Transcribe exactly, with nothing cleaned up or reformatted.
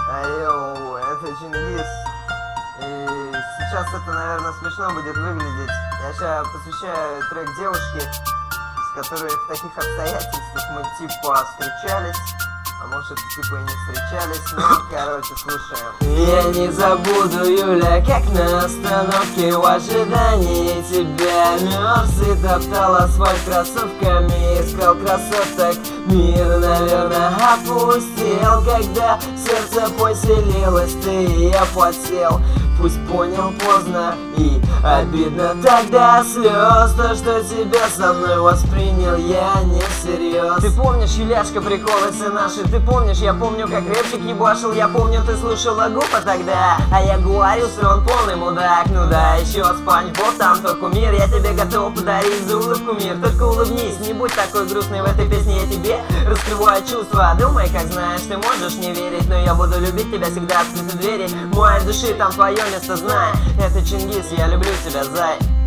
Айоу, это Чингис. И сейчас это, наверное, смешно будет выглядеть. Я сейчас посвящаю трек девушке, с которой в таких обстоятельствах мы типа встречались. А может, типа и не встречались, но, короче, слушаем. Я не забуду, Юля, как на остановке в ожидании тебя мерз и топтал асфальт кроссовками, искал красоток. Мир, наверное, опустел, когда в сердце поселилась ты, и я подсел. Пусть понял поздно и обидно тогда слез, то, что тебя со мной воспринял я не всерьез. Ты помнишь, Юляшка, приколы все наши? Ты помнишь, я помню, как рэпчик ебашил. Я помню, ты слушала Гупа тогда, а я говорю, что он полный мудак. Ну да, еще Спанч Боб, там то кумир. Я тебе готов подарить за улыбку мир. Только улыбнись, не будь такой грустной в этой песне. Я тебе раскрываю чувства. Думай, как знаешь, ты можешь не верить, но я буду любить тебя всегда, открыты двери моей души, там твое место, знай. Это Чингис, я люблю тебя, зай.